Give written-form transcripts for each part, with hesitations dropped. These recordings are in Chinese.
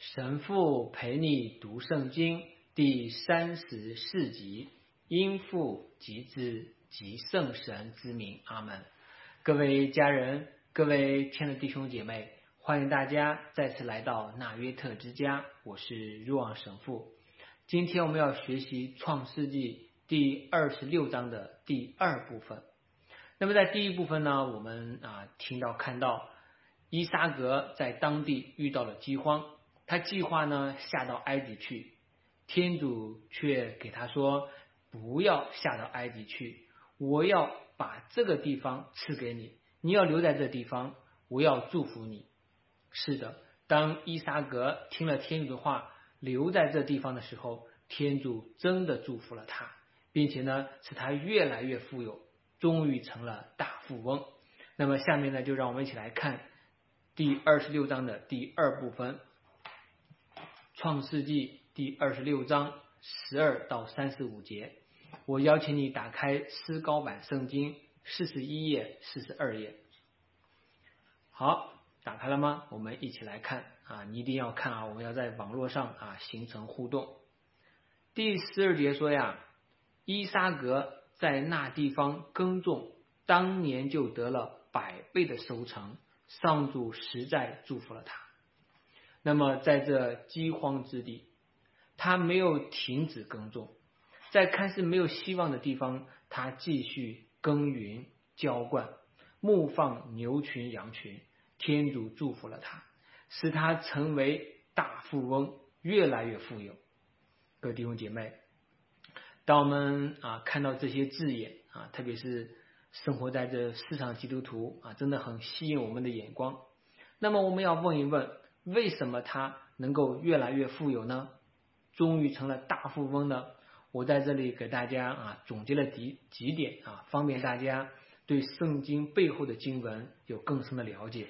神父陪你读圣经第34集，因父及子及圣神之名，阿们。各位家人，各位亲爱的弟兄姐妹，欢迎大家再次来到纳约特之家，我是若望神父。今天我们要学习创世纪第26章的第2部分。那么在第一部分呢，我们看到伊撒格在当地遇到了饥荒，他计划呢下到埃及去，天主却给他说，不要下到埃及去，我要把这个地方赐给你，你要留在这地方，我要祝福你。是的，当伊撒格听了天主的话，留在这地方的时候，天主真的祝福了他，并且呢使他越来越富有，终于成了大富翁。那么下面呢，就让我们一起来看第26章的第2部分，创世纪第26章12到35节。我邀请你打开思高版圣经41页、42页。好，打开了吗？我们一起来看你一定要看我们要在网络上形成互动。第12节说呀，伊撒格在那地方耕种，当年就得了100倍的收成，上主实在祝福了他。那么在这饥荒之地，他没有停止耕种，在看似没有希望的地方，他继续耕耘浇灌，牧放牛群羊群，天主祝福了他，使他成为大富翁，越来越富有。各位弟兄姐妹，当我们看到这些字眼特别是生活在这世上基督徒真的很吸引我们的眼光。那么我们要问一问，为什么他能够越来越富有呢？终于成了大富翁呢？我在这里给大家总结了几点方便大家对圣经背后的经文有更深的了解。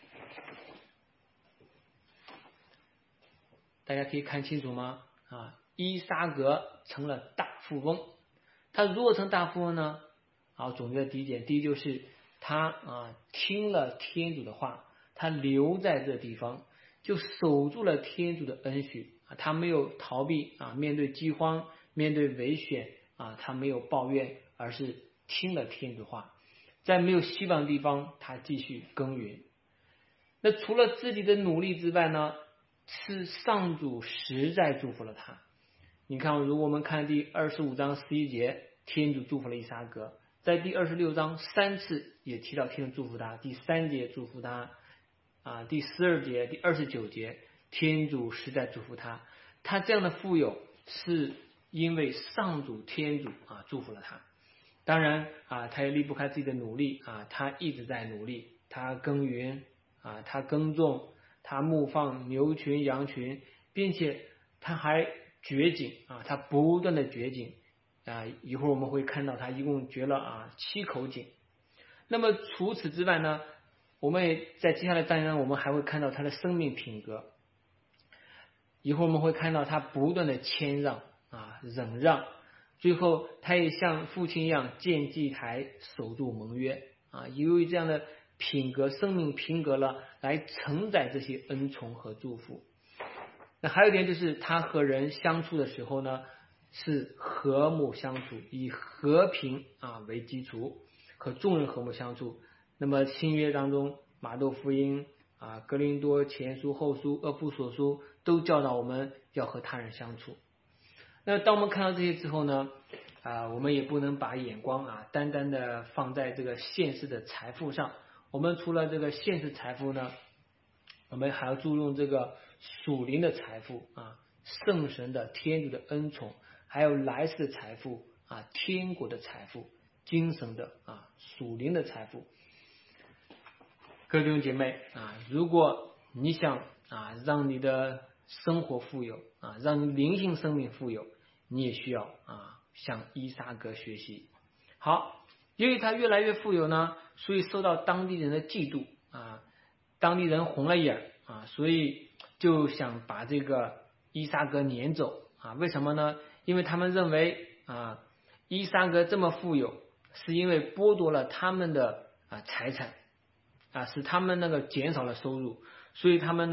大家可以看清楚吗？伊撒格成了大富翁。他如何成大富翁呢？总结了第一点，第一就是他听了天主的话，他留在这地方，就守住了天主的恩许他没有逃避面对饥荒，面对危险他没有抱怨，而是听了天主话，在没有希望的地方他继续耕耘。那除了自己的努力之外呢，是上主实在祝福了他。你看，如果我们看第25章11节，天主祝福了伊撒格，在第26章3次也提到天主祝福他，第3节祝福他第12节、第29节，天主实在祝福他。他这样的富有是因为上主天主祝福了他。当然他也离不开自己的努力他一直在努力，他耕耘他耕种，他牧放牛群羊群，并且他还掘井他不断的掘井一会儿我们会看到他一共掘了7口井。那么除此之外呢，我们也在接下来章节中我们还会看到他的生命品格。一会儿我们会看到他不断的谦让忍让，最后他也像父亲一样建祭台，守住盟约由于这样的品格，生命品格了，来承载这些恩宠和祝福。那还有一点就是他和人相处的时候呢，是和睦相处，以和平为基础，和众人和睦相处。那么新约当中，马窦福音哥林多前书、后书、厄弗所书都教导我们要和他人相处。那当我们看到这些之后呢，我们也不能把眼光单单的放在这个现世的财富上。我们除了这个现实财富呢，我们还要注重这个属灵的财富圣神的天主的恩宠，还有来世的财富天国的财富，精神的属灵的财富。各位弟兄姐妹如果你想让你的生活富有让你灵性生命富有，你也需要向伊撒格学习。好，由于他越来越富有呢，所以受到当地人的嫉妒当地人红了眼所以就想把这个伊撒格撵走为什么呢？因为他们认为伊撒格这么富有，是因为剥夺了他们的财产使他们那个减少了收入，所以他们呢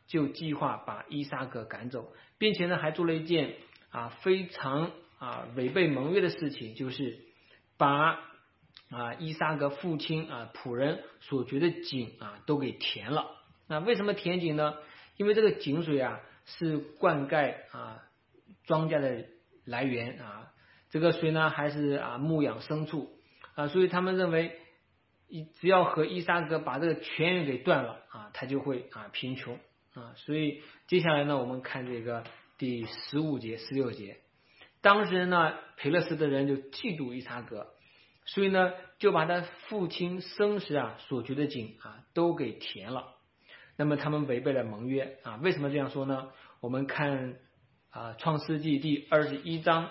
就计划把伊撒格赶走，并且呢还做了一件非常违背盟约的事情，就是把伊撒格父亲仆人所掘的井都给填了。那为什么填井呢？因为这个井水是灌溉庄稼的来源这个水呢还是牧养牲畜所以他们认为只要和伊撒格把这个泉源给断了他就会贫穷所以接下来呢我们看这个第15节16节，当时呢培勒斯的人就嫉妒伊撒格，所以呢就把他父亲生时所掘的井都给填了。那么他们违背了盟约为什么这样说呢？我们看创世纪第21章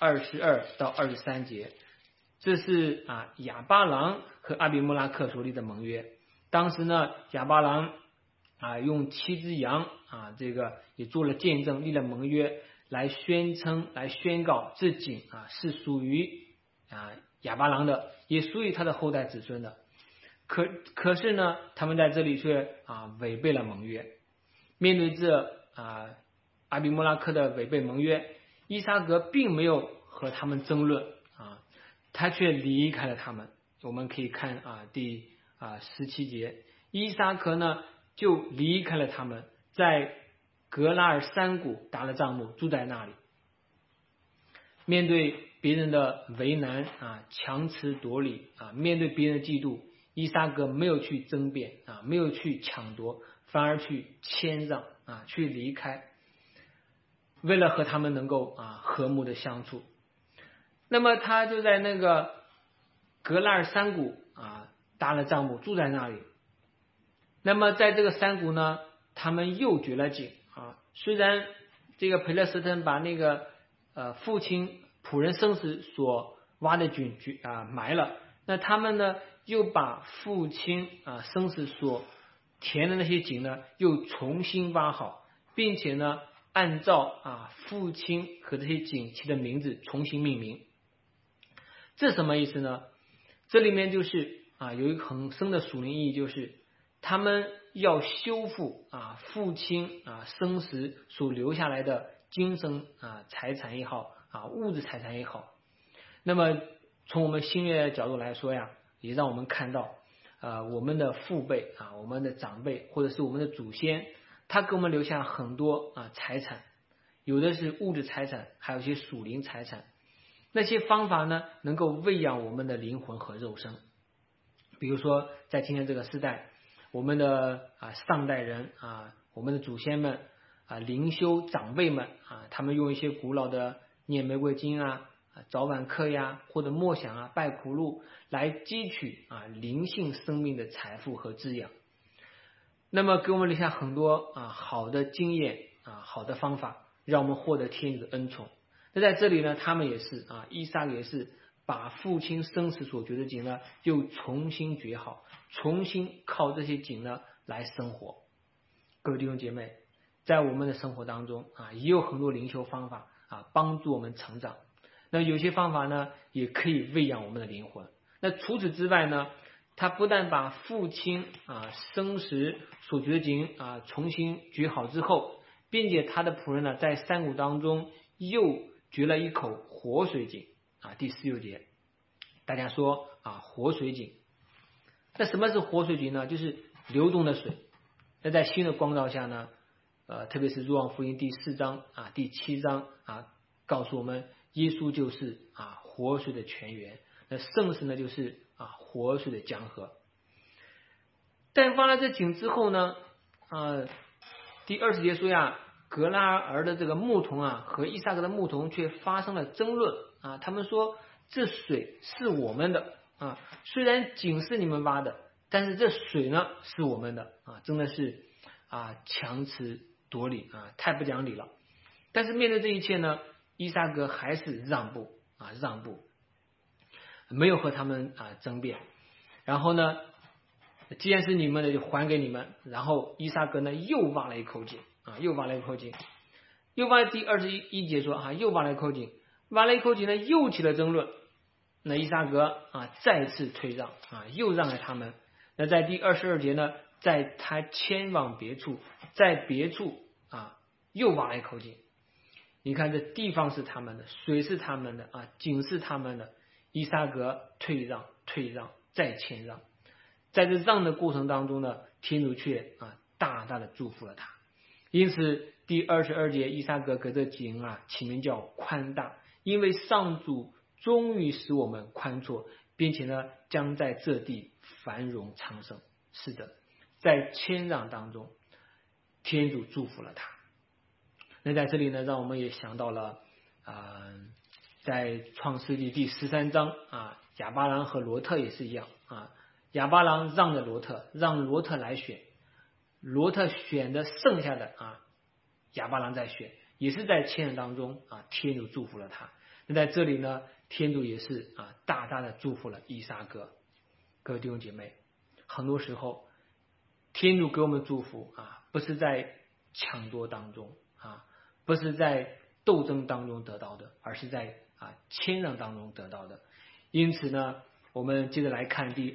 22到23节，这是亚巴郎和阿比莫拉克所立的盟约。当时呢亚巴郎用7只羊这个也做了见证，立了盟约，来宣告这井是属于亚巴郎的，也属于他的后代子孙的。可是呢他们在这里却违背了盟约。面对这阿比莫拉克的违背盟约，伊撒格并没有和他们争论他却离开了他们。我们可以看第17节，伊撒格呢就离开了他们，在格拉尔山谷搭了帐幕，住在那里。面对别人的为难强词夺理面对别人的嫉妒，伊撒格没有去争辩没有去抢夺，反而去谦让去离开，为了和他们能够和睦的相处。那么他就在那个格拉尔山谷搭了帐幕，住在那里。那么在这个山谷呢，他们又掘了井虽然这个培勒斯特把那个父亲仆人生时所挖的井埋了，那他们呢又把父亲生时所填的那些井呢又重新挖好，并且呢按照父亲和这些井起的名字重新命名。这什么意思呢？这里面就是有一个很深的属灵意义，就是他们要修复父亲生时所留下来的精神财产也好物质财产也好。那么从我们新约的角度来说也让我们看到我们的父辈我们的长辈或者是我们的祖先，他给我们留下很多财产，有的是物质财产，还有一些属灵财产。那些方法呢能够喂养我们的灵魂和肉身。比如说在今天这个时代，我们的上代人我们的祖先们灵修长辈们他们用一些古老的念玫瑰经早晚课或者默想拜苦路来汲取灵性生命的财富和滋养。那么给我们留下很多好的经验好的方法，让我们获得天主的恩宠。那在这里呢，他们也是伊撒也是把父亲生时所掘的井呢又重新掘好，重新靠这些井呢来生活。各位弟兄姐妹，在我们的生活当中也有很多灵修方法帮助我们成长。那有些方法呢也可以喂养我们的灵魂。那除此之外呢，他不但把父亲生时所掘的井重新掘好之后，并且他的仆人呢在山谷当中又掘了一口活水井第16节，大家说活水井。那什么是活水井呢？就是流动的水。那在新的光照下呢特别是若望福音第4章第7章告诉我们，耶稣就是活水的泉源，那圣神呢就是活水的江河。但挖了这井之后呢第20节说格拉尔的这个牧童和伊撒格的牧童却发生了争论他们说这水是我们的虽然井是你们挖的，但是这水呢是我们的真的是强词夺理太不讲理了。但是面对这一切呢，伊撒格还是让步没有和他们争辩。然后呢，既然是你们的就还给你们。然后伊撒格呢又挖了一口井又挖第21节说又挖了一口井呢又起了争论。那伊撒格再次退让又让给他们。那在第22节呢在他迁往别处，在别处又挖了一口井。你看这地方是他们的，水是他们的井是他们的，伊撒格退让再谦让，在这让的过程当中呢，天主却大大的祝福了他。因此第22节，伊撒格给这井起名叫宽大，因为上主终于使我们宽绰，并且呢将在这地繁荣昌盛。是的，在谦让当中，天主祝福了他。那在这里呢，让我们也想到了在创世纪第13章亚巴郎和罗特也是一样亚巴郎让着罗特，让罗特来选，罗特选的剩下的亚巴郎再选，也是在谦让当中天主祝福了他。那在这里呢，天主也是大大的祝福了伊撒格。各位弟兄姐妹，很多时候天主给我们祝福不是在抢夺当中不是在斗争当中得到的，而是在谦让当中得到的。因此呢，我们接着来看第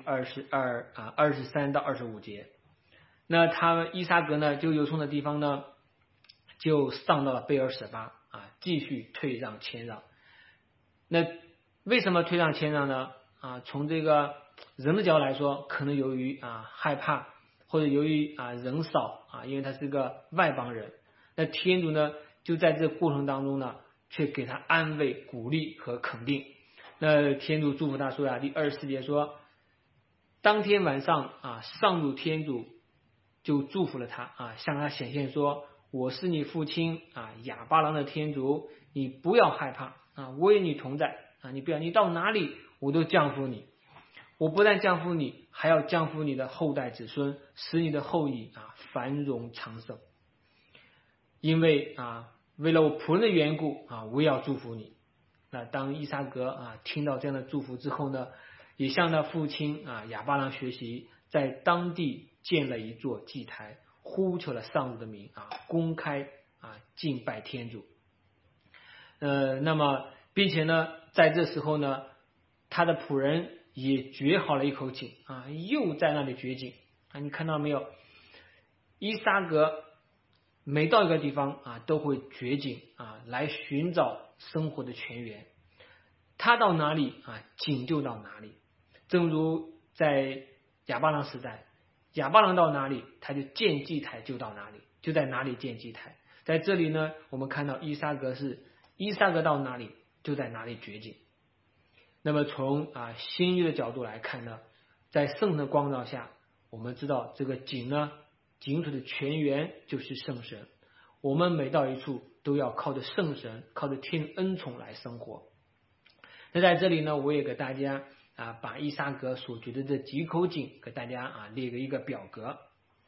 23到25节。那他伊撒格呢，就由从的地方呢，就上到了贝尔舍巴继续退让谦让。那为什么退让谦让呢？从这个人的角度来说，可能由于害怕，或者由于人少因为他是个外邦人。那天主呢，就在这个过程当中呢，却给他安慰、鼓励和肯定。那天主祝福他说第24节说，当天晚上上主天主就祝福了他向他显现说，我是你父亲亚巴郎的天主，你不要害怕我与你同在你不要，你到哪里我都降福你，我不但降福你，还要降福你的后代子孙，使你的后裔繁荣昌盛。因为为了我仆人的缘故我也要祝福你。那当伊撒格听到这样的祝福之后呢，也向他父亲亚巴郎学习，在当地建了一座祭台，呼求了上主的名公开敬拜天主。那么并且呢，在这时候呢，他的仆人也掘好了一口井又在那里掘井你看到没有？伊撒格每到一个地方都会掘井来寻找生活的泉源。他到哪里井就到哪里。正如在亚巴郎时代，亚巴郎到哪里他就建祭台就到哪里，就在哪里建祭台。在这里呢，我们看到伊撒格到哪里就在哪里掘井。那么从新约的角度来看呢，在圣的光照下，我们知道这个井水的泉源就是圣神。我们每到一处都要靠着圣神，靠着天恩宠来生活。那在这里呢，我也给大家把伊撒格所掘的这几口井给大家列个一个表格，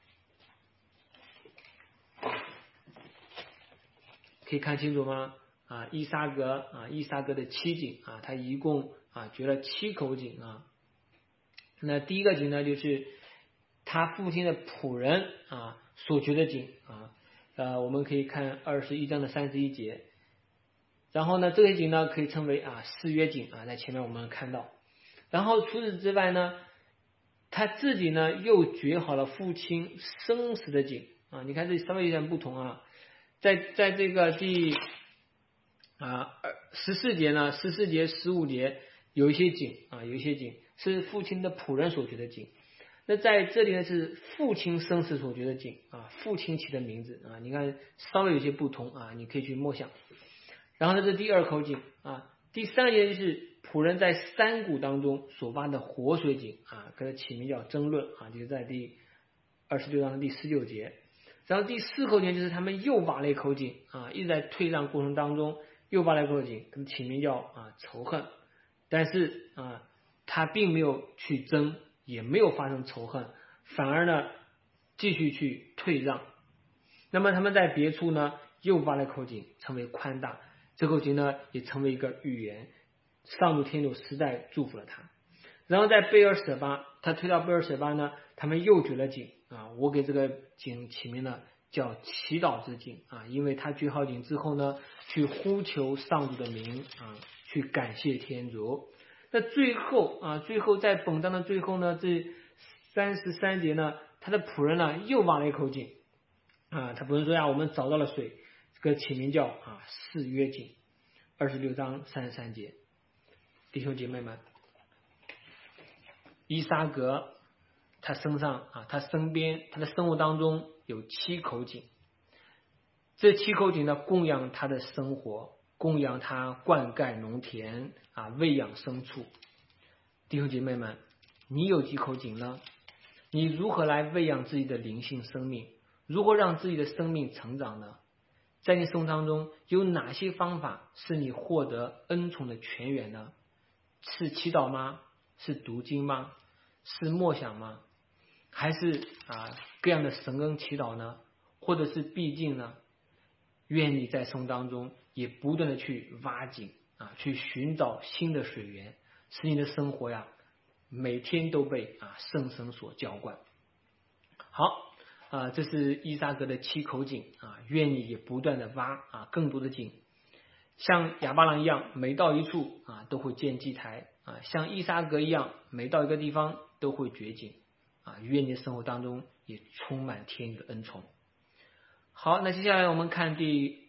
可以看清楚吗？伊撒格的7井他一共掘了7口井那第一个井呢，就是他父亲的仆人所掘的井我们可以看21章的31节。然后呢，这个井呢可以称为誓约井在前面我们看到。然后除此之外呢，他自己呢又掘好了父亲生死的井你看这稍微有点不同在这个第14节呢，14节15节有一些井是父亲的仆人所掘的井。那在这里呢是父亲生死所掘的井父亲起的名字你看稍微有些不同你可以去默想。然后呢，这第2口井第3节就是仆人在山谷当中所挖的活水井给它起名叫争论就是在第26章的第19节。然后第4口井就是他们又挖了一口井一直在退让过程当中又挖了一口井，给它起名叫仇恨。但是他并没有去争，也没有发生仇恨，反而呢继续去退让。那么他们在别处呢又挖了一口井，成为宽大。这口井呢也成为一个预言，上主天主实在祝福了他。然后在贝尔舍巴，他推到贝尔舍巴呢，他们又掘了井我给这个井起名呢叫祈祷之井因为他掘好井之后呢，去呼求上主的名去感谢天主。那最后在本章的最后呢，这33节呢， 他的仆人呢又挖了一口井啊，他仆人说呀，我们找到了水，这个起名叫示约井。26章33节，弟兄姐妹们，伊撒格他身上他身边他的生活当中有7口井，这7口井呢供养他的生活，供养他灌溉农田喂养牲畜。弟兄姐妹们，你有几口井呢？你如何来喂养自己的灵性生命？如何让自己的生命成长呢？在你生活当中有哪些方法是你获得恩宠的泉源呢？是祈祷吗？是读经吗？是默想吗？还是各样的神恩祈祷呢？或者是闭经呢？愿你在生活当中也不断的去挖井去寻找新的水源，使你的生活每天都被圣神所浇灌。好，这是伊撒格的7口井愿你也不断的挖更多的井，像亚巴郎一样，每到一处都会建祭台像伊撒格一样，每到一个地方都会掘井愿你的生活当中也充满天主的恩宠。好，那接下来我们看第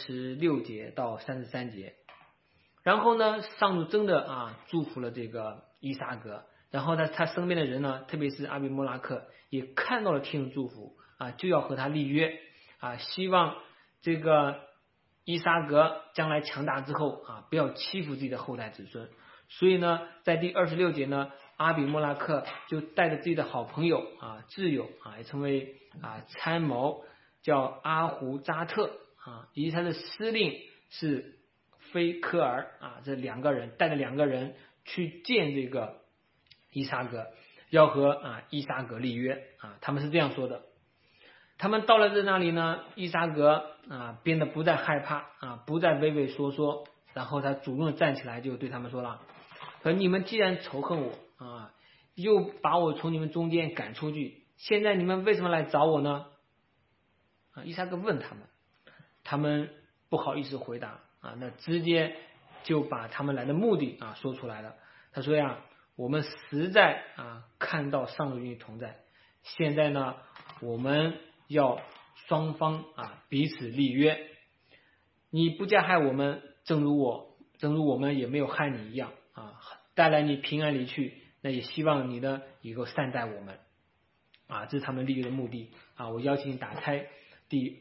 26节到33节。然后呢，上主真的祝福了这个伊撒格，然后呢，他身边的人呢，特别是阿比莫拉克也看到了天主祝福就要和他立约希望这个伊撒格将来强大之后不要欺负自己的后代子孙。所以呢，在第26节呢，阿比莫拉克就带着自己的好朋友挚友也成为参谋，叫阿胡扎特以及他的司令是菲科尔这2个人带着2个人去见这个伊撒格，要和伊撒格立约他们是这样说的。他们到了在那里呢，伊撒格变得不再害怕不再畏畏缩缩，然后他主动站起来就对他们说了，说你们既然仇恨我又把我从你们中间赶出去，现在你们为什么来找我呢？伊撒格问他们，他们不好意思回答那直接就把他们来的目的说出来了。他说呀，我们实在看到上主与你同在，现在呢我们要双方彼此立约，你不加害我们，正如我们也没有害你一样带来你平安离去，那也希望你呢也够善待我们这是他们立约的目的我邀请你打开第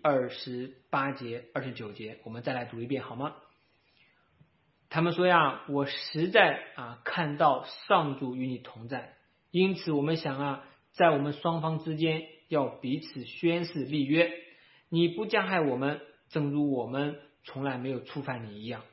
28节29节，我们再来读一遍好吗？他们说呀，我实在看到上主与你同在，因此我们想在我们双方之间要彼此宣誓立约，你不加害我们，正如我们从来没有触犯你一样。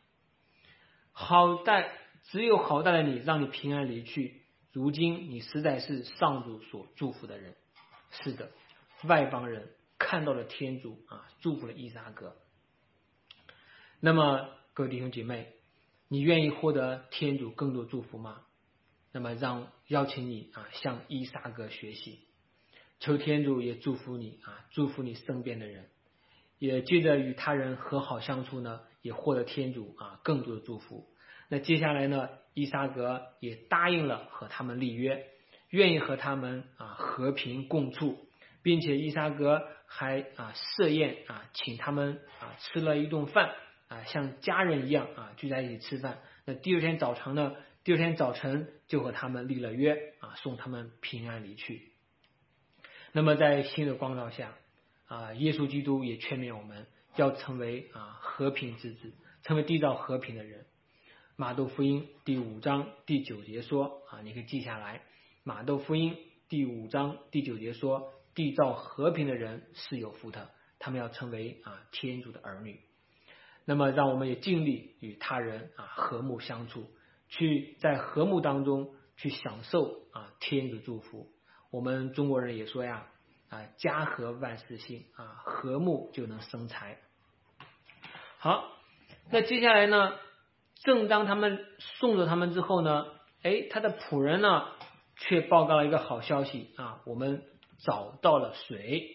只有好待了你，让你平安离去，如今你实在是上主所祝福的人。是的，外邦人看到了天主祝福了伊撒格。那么各位弟兄姐妹，你愿意获得天主更多祝福吗？那么邀请你向伊撒格学习，求天主也祝福你祝福你身边的人，也借着与他人和好相处呢，也获得天主更多的祝福。那接下来呢，伊撒格也答应了和他们立约，愿意和他们和平共处，并且伊撒格还设宴请他们吃了一顿饭像家人一样聚在一起吃饭。那第二天早晨就和他们立了约送他们平安离去。那么在新的光照下耶稣基督也劝勉我们要成为和平之子，成为缔造和平的人。马窦福音第5章第9节说你可以记下来，马窦福音第5章第9节说，缔造和平的人是有福的，他们要成为天主的儿女。那么让我们也尽力与他人和睦相处，去在和睦当中去享受天主祝福。我们中国人也说呀家和万事兴和睦就能生财。好，那接下来呢，正当他们送走他们之后呢，他的仆人呢却报告了一个好消息我们找到了水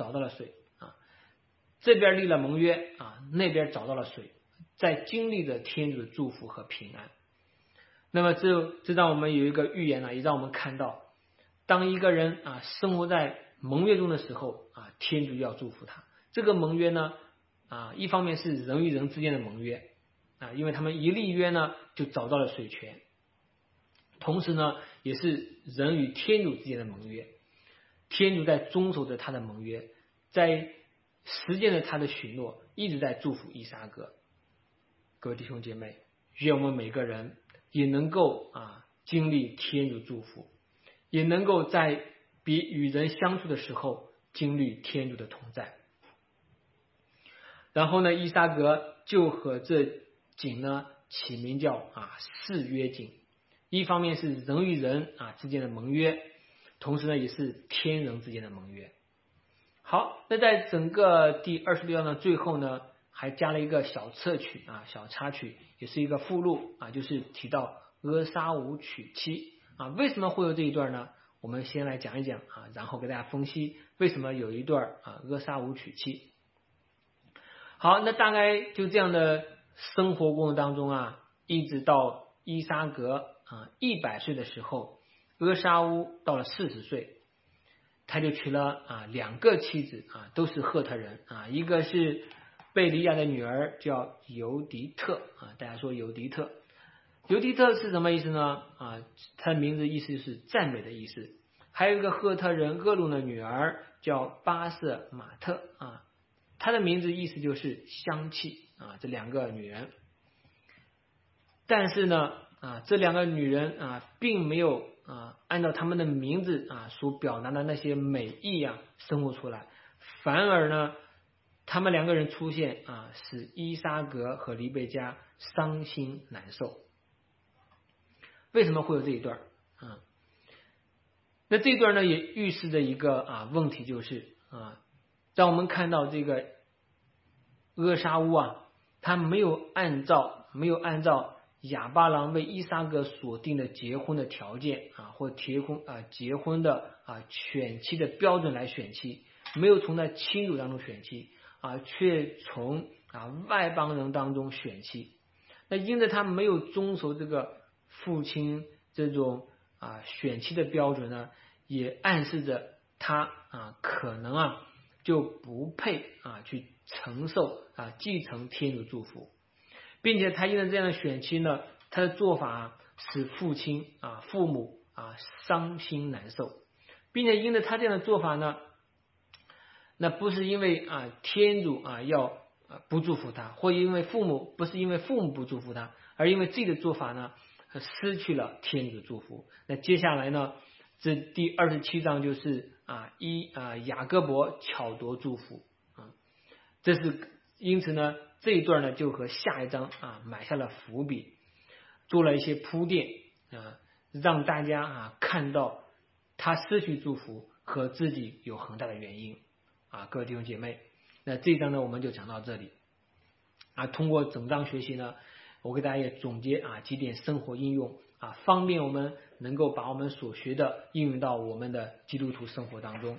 这边立了盟约那边找到了水，在经历着天主的祝福和平安。那么这让我们有一个预言也让我们看到，当一个人生活在盟约中的时候啊，天主要祝福他。这个盟约呢一方面是人与人之间的盟约因为他们一立约呢就找到了水泉，同时呢也是人与天主之间的盟约。天主在遵守着他的盟约，在实践着他的许诺，一直在祝福依撒格。各位弟兄姐妹，愿我们每个人也能够经历天主祝福，也能够在与人相处的时候经历天主的同在。然后呢，依撒格就和这井呢起名叫誓约井，一方面是人与人之间的盟约，同时呢也是天人之间的盟约。好，那在整个第26章的最后呢，还加了一个小侧曲小插曲，也是一个附录就是提到阿沙吾娶妻为什么会有这一段呢？我们先来讲一讲然后给大家分析为什么有一段阿沙吾娶妻。好，那大概就这样的生活过程当中一直到依撒格100岁的时候，阿沙乌到了40岁，他就娶了2个妻子都是赫特人一个是贝利亚的女儿叫尤迪特大家说尤迪特，尤迪特是什么意思呢？他的名字意思是赞美的意思。还有一个赫特人厄鲁的女儿叫巴瑟马特她的名字意思就是香气这2个女人。但是呢这2个女人并没有按照他们的名字所表达的那些美意生活出来，反而呢他们2个人出现使依撒格和黎贝加伤心难受。为什么会有这一段那这一段呢也预示着一个问题，就是让我们看到这个阿沙乌他没有按照亚巴郎为依撒格所定的结婚的条件或结婚的选妻的标准来选妻，没有从那亲属当中选妻却从外邦人当中选妻。那因着他没有遵守这个父亲这种选妻的标准呢，也暗示着他可能就不配去承受继承天主祝福，并且他因为这样的选妻呢，他的做法使父亲父母伤心难受，并且因为他这样的做法呢，那不是因为天主要不祝福他，或因为不是因为父母不祝福他，而因为自己的做法呢失去了天主祝福。那接下来呢，这第27章就是雅各伯巧夺祝福这是因此呢这一段呢就和下一章埋下了伏笔，做了一些铺垫让大家看到他失去祝福和自己有很大的原因各位弟兄姐妹，那这一章呢我们就讲到这里通过整章学习呢，我给大家也总结几点生活应用方便我们能够把我们所学的应用到我们的基督徒生活当中。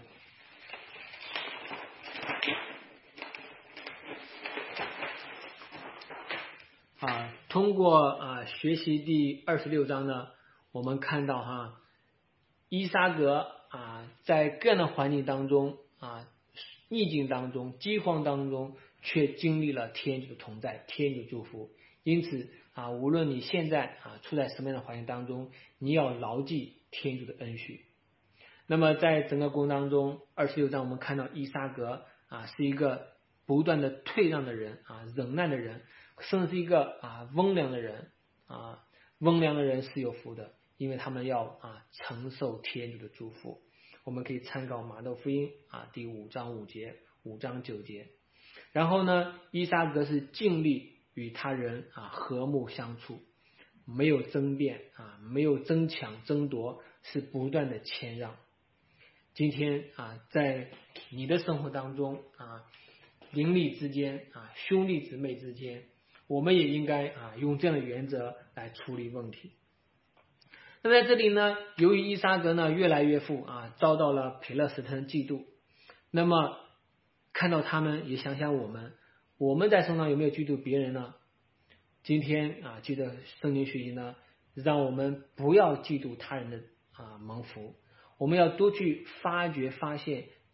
通过学习第26章呢，我们看到依撒格在各样的环境当中逆境当中饥荒当中却经历了天主的同在，天主祝福。因此无论你现在处在什么样的环境当中，你要牢记天主的恩许。那么在整个过程当中26章我们看到依撒格是一个不断的退让的人忍耐的人，甚至是一个温良的人温良的人是有福的，因为他们要承受天主的祝福。我们可以参考马窦福音第5章5节5章9节。然后呢，依撒格是尽力与他人和睦相处，没有争辩没有争抢争夺，是不断的谦让。今天在你的生活当中邻里之间兄弟姊妹之间，我们也应该用这样的原则来处理问题。那在这里呢，由于依撒格呢越来越富遭到了培勒斯特人嫉妒，那么看到他们也想想我们在生活上有没有嫉妒别人呢？今天记得圣经学习呢，让我们不要嫉妒他人的蒙福，我们要多去发掘发现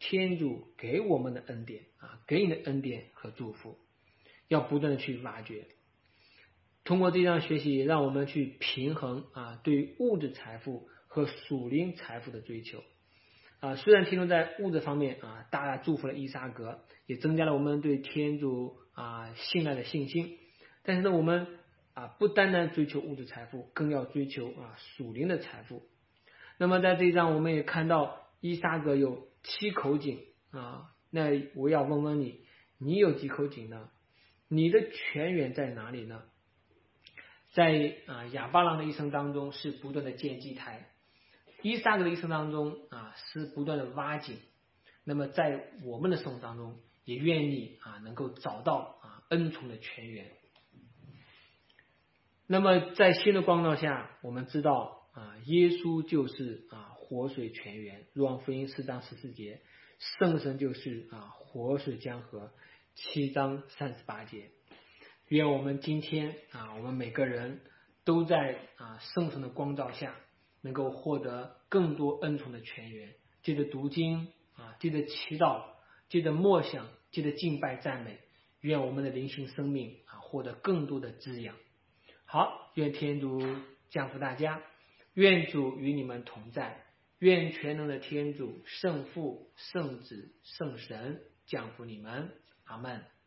天主给我们的恩典给你的恩典和祝福，要不断的去挖掘。通过这样学习，让我们去平衡对于物质财富和属灵财富的追求。虽然天主在物质方面大大祝福了伊撒格，也增加了我们对天主信赖的信心，但是呢，我们不单单追求物质财富，更要追求属灵的财富。那么在这一章我们也看到伊撒格有7口井那我要问问你，你有几口井呢？你的泉源在哪里呢？在亚巴郎的一生当中是不断的建基台，伊撒格的一生当中是不断的挖井。那么在我们的生活当中，也愿你能够找到恩宠的泉源。那么在新的光照下，我们知道耶稣就是活水泉源，若望福音4章14节，圣神就是活水江河7章38节。愿我们今天我们每个人都在圣神的光照下，能够获得更多恩宠的泉源，借着读经借着祈祷，借着默想，借着敬拜赞美，愿我们的灵性生命获得更多的滋养。好，愿天主降福大家，愿主与你们同在，愿全能的天主圣父圣子圣神降福你们，阿们。